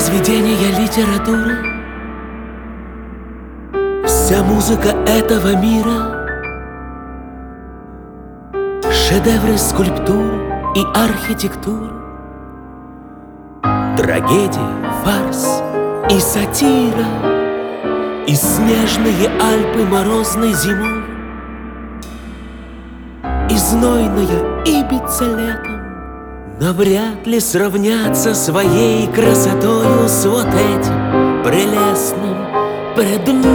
произведения литературы, вся музыка этого мира, шедевры скульптур и архитектуры, трагедия, фарс и сатира, и снежные Альпы морозной зимой, и знойная Ибица летом навряд ли сравнятся своей красотою с вот этим прелестным предметом.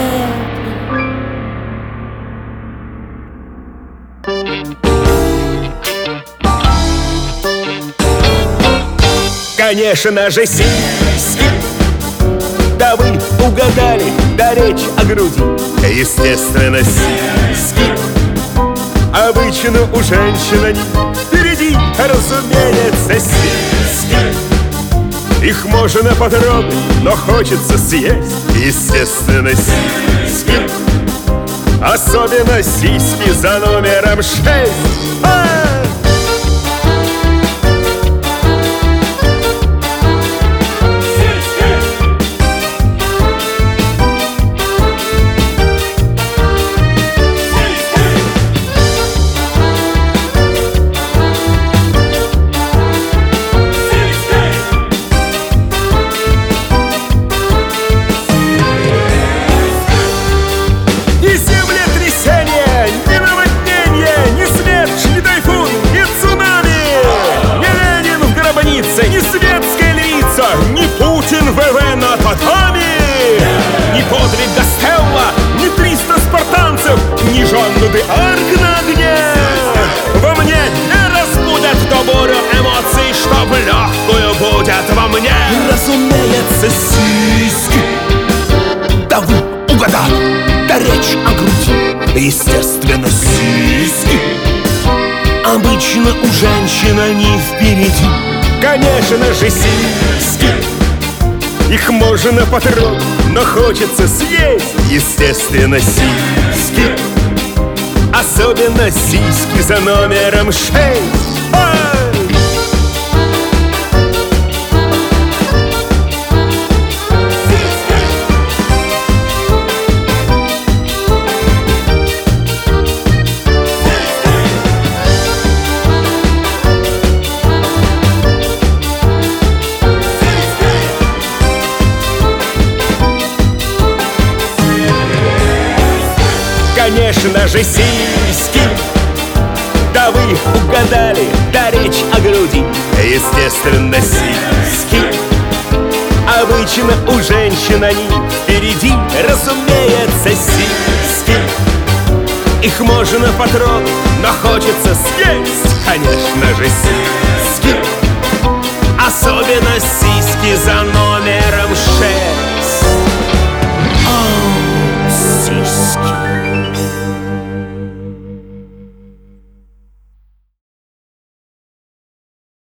Конечно же, сиськи. Да вы угадали, да речь о груди. Естественно, сиськи. Обычно у женщин они впереди, разумеется, сиськи. Их можно потрогать, но хочется съесть. Естественно, сиськи. Особенно сиськи за номером 6. Ни светская львица, ни Путин ВВ на Потаме, ни подвиг Гастелла, ни 300 спартанцев, ни Жанну де Арк на огне во мне не разбудят ту бурю эмоций, что в легкую будет во мне. Разумеется, сиськи. Да вы угадали, да речь о груди. Естественно, сиськи. Обычно у женщин они впереди. Конечно же, сиськи. Их можно потрогать, но хочется съесть. Естественно, сиськи. Особенно сиськи за номером 6. Конечно же, сиськи. Да вы угадали, да речь о груди. Естественно, сиськи. Обычно у женщин они впереди, разумеется, сиськи. Их можно потрогать, но хочется съесть. Конечно же, сиськи. Особенно сиськи за